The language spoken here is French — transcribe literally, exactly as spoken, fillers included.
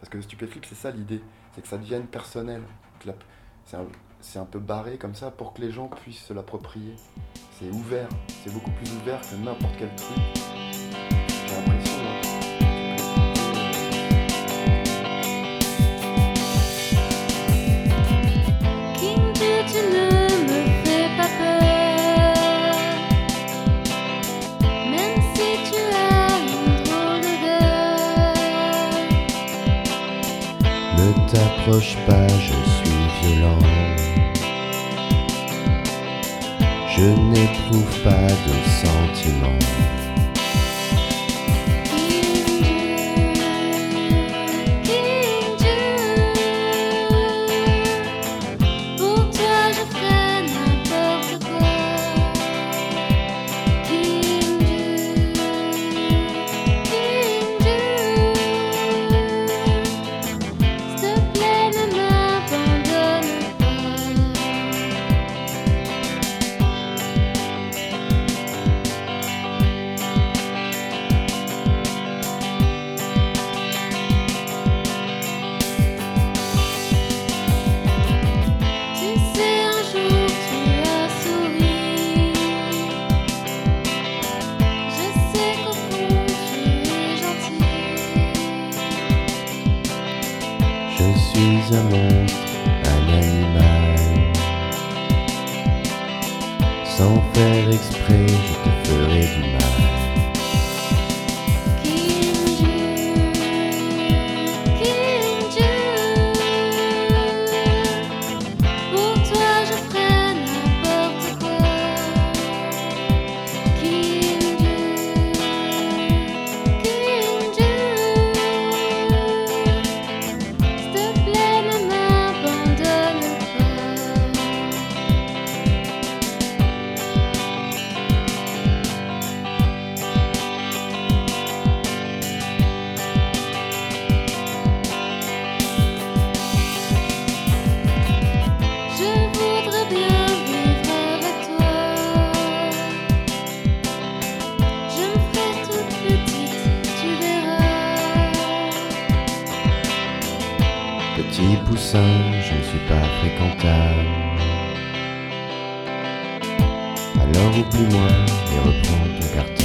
Parce que Stupéflip, c'est ça l'idée, c'est que ça devienne personnel. Que la- C'est un, c'est un peu barré comme ça pour que les gens puissent se l'approprier. C'est ouvert, c'est beaucoup plus ouvert que n'importe quel truc. J'ai l'impression. Hein. King, tu ne me fais pas peur, même si tu as une drôle d'odeur. Ne t'approche pas, je suis violent. Je n'éprouve pas de sentiments. King Dieu, pour toi je ferai n'importe quoi. King Dieu, King Dieu, s'il te plaît ne m'abandonne pas. Tu sais, un jour tu as souri. Je sais qu'au fond tu es gentil. Je suis un monstre, un animal. Sans faire exprès, je te ferai du mal. King Dieu, King Dieu, pour toi je ferai n'importe quoi. King Dieu, King Dieu, s'il te plaît ne m'abandonne pas. Je voudrais bien vivre avec toi. Je me ferai toute petite, tu verras. Petit poussin, je ne suis pas fréquentable. Alors oublie-moi et reprends ton carton.